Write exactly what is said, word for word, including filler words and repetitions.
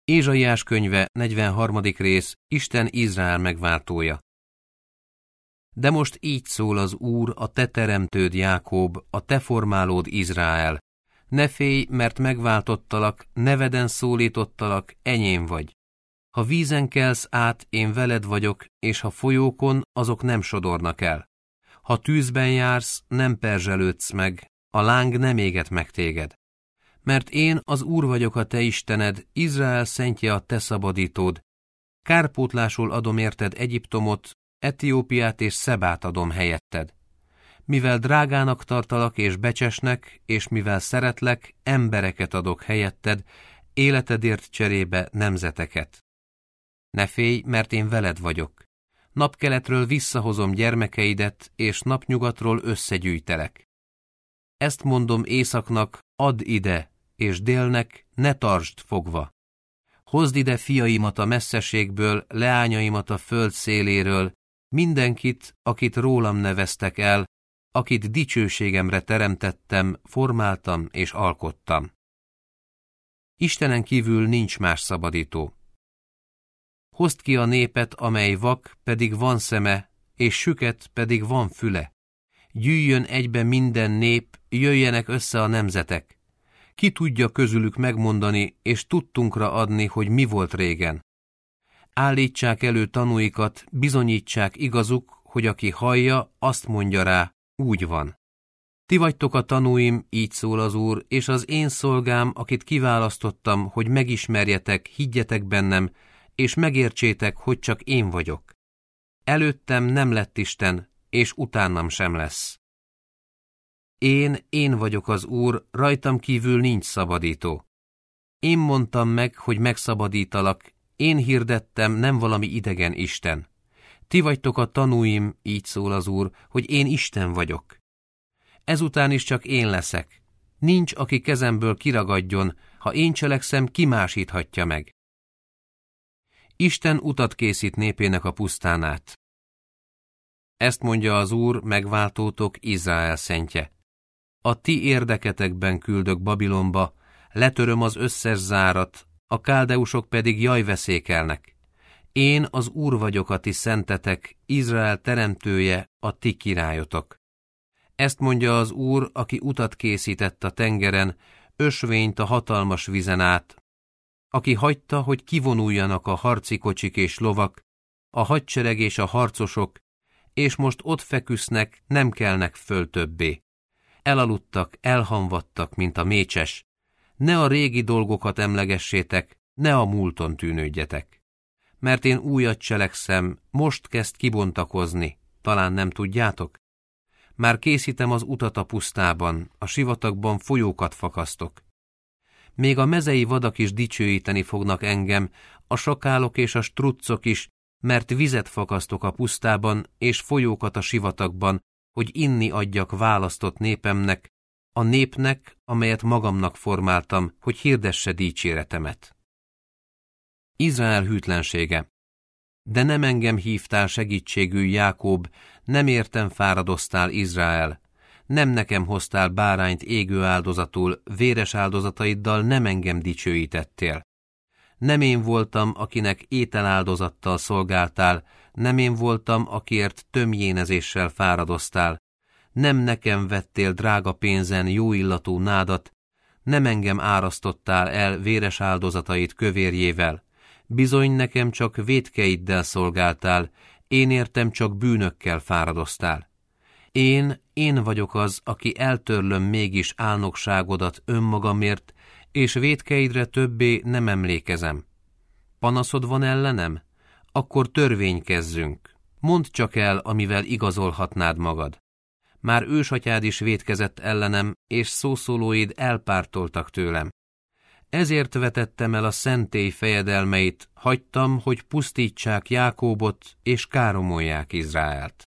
Ézsaiás könyve, negyvenharmadik rész, Isten Izrael megváltója. De most így szól az Úr, a te teremtőd Jákob, a te formálód Izrael. Ne félj, mert megváltottalak, neveden szólítottalak, enyém vagy. Ha vízen kelsz át, én veled vagyok, és ha folyókon, azok nem sodornak el. Ha tűzben jársz, nem perzselődsz meg, a láng nem éget meg téged. Mert én az Úr vagyok a te Istened, Izrael szentje a te szabadítód. Kárpótlásul adom érted Egyiptomot, Etiópiát és Szebát adom helyetted. Mivel drágának tartalak és becsesnek, és mivel szeretlek, embereket adok helyetted, életedért cserébe nemzeteket. Ne félj, mert én veled vagyok. Napkeletről visszahozom gyermekeidet, és napnyugatról összegyűjtelek. Ezt mondom északnak, add ide, és délnek, ne tartsd fogva. Hozd ide fiaimat a messzeségből, leányaimat a föld széléről, mindenkit, akit rólam neveztek el, akit dicsőségemre teremtettem, formáltam és alkottam. Istenen kívül nincs más szabadító. Hozd ki a népet, amely vak, pedig van szeme, és süket, pedig van füle. Gyűjjön egybe minden nép, jöjjenek össze a nemzetek. Ki tudja közülük megmondani, és tudtunkra adni, hogy mi volt régen. Állítsák elő tanúikat, bizonyítsák igazuk, hogy aki hallja, azt mondja rá, úgy van. Ti vagytok a tanúim, így szól az Úr, és az én szolgám, akit kiválasztottam, hogy megismerjetek, higgyetek bennem, és megértsétek, hogy csak én vagyok. Előttem nem lett Isten, és utánam sem lesz. Én, én vagyok az Úr, rajtam kívül nincs szabadító. Én mondtam meg, hogy megszabadítalak, én hirdettem, nem valami idegen Isten. Ti vagytok a tanúim, így szól az Úr, hogy én Isten vagyok. Ezután is csak én leszek. Nincs, aki kezemből kiragadjon, ha én cselekszem, kimásíthatja meg. Isten utat készít népének a pusztán át. Ezt mondja az Úr, megváltótok, Izrael szentje. A ti érdeketekben küldök Babilonba, letöröm az összes zárat, a káldeusok pedig jajveszékelnek. Én az Úr vagyok a ti szentetek, Izrael teremtője, a ti királyotok. Ezt mondja az Úr, aki utat készített a tengeren, ösvényt a hatalmas vizen át, aki hagyta, hogy kivonuljanak a harci kocsik és lovak, a hadsereg és a harcosok, és most ott feküsznek, nem kelnek föl többé. Elaludtak, elhamvadtak, mint a mécses. Ne a régi dolgokat emlegessétek, ne a múlton tűnődjetek. Mert én újat cselekszem, most kezd kibontakozni, talán nem tudjátok? Már készítem az utat a pusztában, a sivatagban folyókat fakasztok. Még a mezei vadak is dicsőíteni fognak engem, a sakálok és a struccok is, mert vizet fakasztok a pusztában, és folyókat a sivatagban, hogy inni adjak választott népemnek, a népnek, amelyet magamnak formáltam, hogy hirdesse dicséretemet. Izrael hűtlensége. De nem engem hívtál segítségül, Jákob, nem értem fáradoztál, Izrael. Nem nekem hoztál bárányt égő áldozatul, véres áldozataiddal nem engem dicsőítettél. Nem én voltam, akinek ételáldozattal szolgáltál, nem én voltam, akiért tömjénezéssel fáradoztál. Nem nekem vettél drága pénzen jóillatú nádat, nem engem árasztottál el véres áldozatait kövérjével. Bizony nekem csak vétkeiddel szolgáltál, én értem csak bűnökkel fáradoztál. Én, én vagyok az, aki eltörlöm mégis álnokságodat önmagamért, és vétkeidre többé nem emlékezem. Panaszod van ellenem? Akkor törvénykezzünk. Mondd csak el, amivel igazolhatnád magad. Már ősatyád is vétkezett ellenem, és szószólóid elpártoltak tőlem. Ezért vetettem el a szentély fejedelmeit, hagytam, hogy pusztítsák Jákóbot, és káromolják Izraelt.